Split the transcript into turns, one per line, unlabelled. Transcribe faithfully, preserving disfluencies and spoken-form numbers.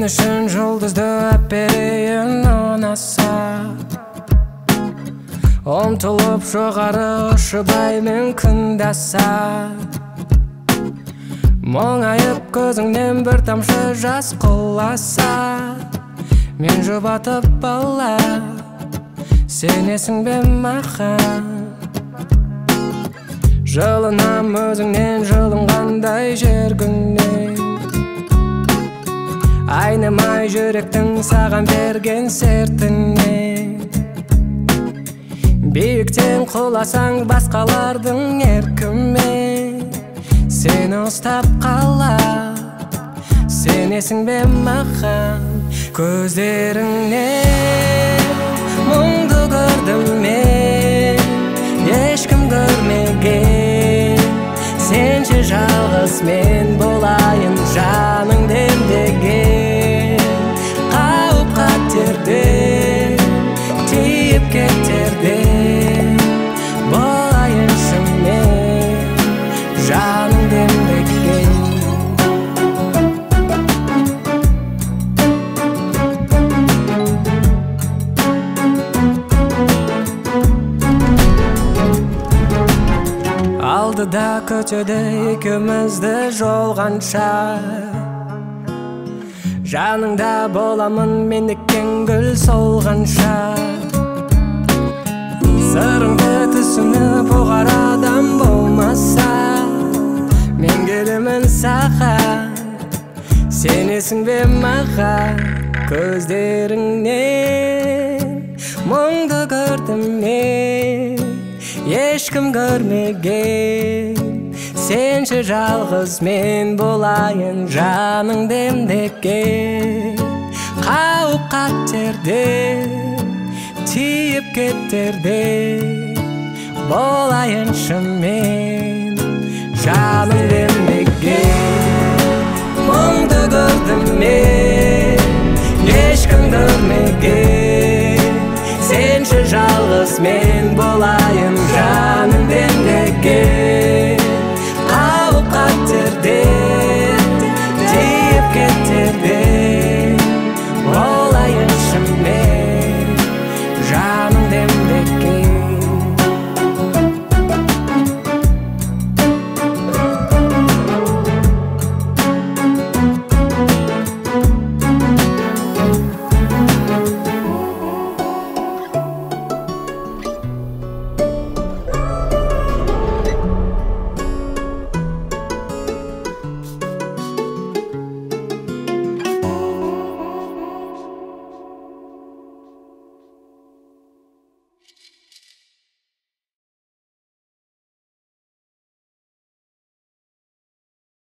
Мен үшін жұлдызды әперейін ұнаса, ұмтылып жоғары ұшыбаймын күнді аса. Мұңайып көзіңнен бір тамшы жас құласа, мен жұбатып бала, сенесің бе маған? Жылынам өзіңнен жылынғандай жергіңнен, айнымай жүректің саған берген сертінен. Биіктен құласаң басқалардың еркімен, сені ұстап қала, сенесің бе маған? Көздеріңнен мұңды көрдім мен, ешкім көрмеген. Сенші жалғыз мен болайын жаның демдеген. Қауіп қатерден тиіп кетерден болайыншы мен жаның демдеген. Алдыда көтеді екеумізді жолғанша, жаныңда боламын мен еккен гүл солғанша. Сырыңды түсініп оғар адам болмаса, мен келемін саған, сенесің бе маған? Көздеріңнен мұңды көрдім мен, ешкім көрмеген. Сенші жалғыз мен болайын жаның демдеген. Қауіп қатерден тиіп кетерден болайыншы мен жаның демдеген. Мұңды көрдім мен, ешкім көрмеген. Сенші жалғыз мен болайын